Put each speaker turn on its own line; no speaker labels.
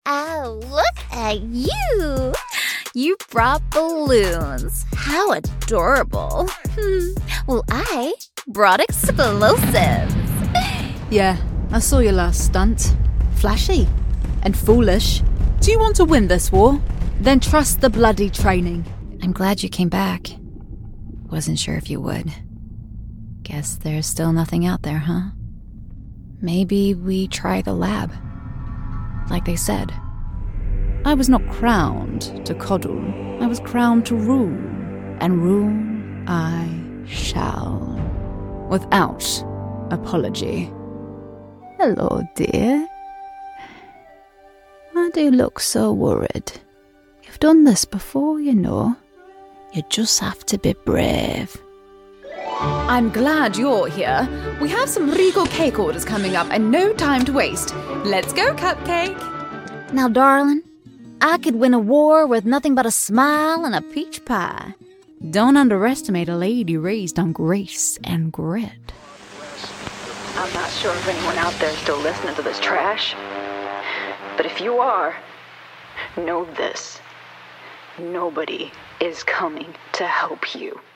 Oh, look at you. You brought balloons. How adorable. Well, I brought explosives.
Yeah, I saw your last stunt. Flashy and foolish. Do you want to win this war? Then trust the bloody training.
I'm glad you came back. Wasn't sure if you would. Guess there's still nothing out there, huh? Maybe we try the lab. Like they said.
I was not crowned to coddle. I was crowned to rule. And rule I shall. Without apology. Hello, dear. Why do you look so worried? You've done this before, you know. You just have to be brave. I'm glad you're here. We have some regal cake orders coming up and no time to waste. Let's go, Cupcake.
Now, darling, I could win a war with nothing but a smile and a peach pie.
Don't underestimate a lady raised on grace and grit.
I'm not sure if anyone out there is still listening to this trash. But if you are, know this. Nobody is coming to help you.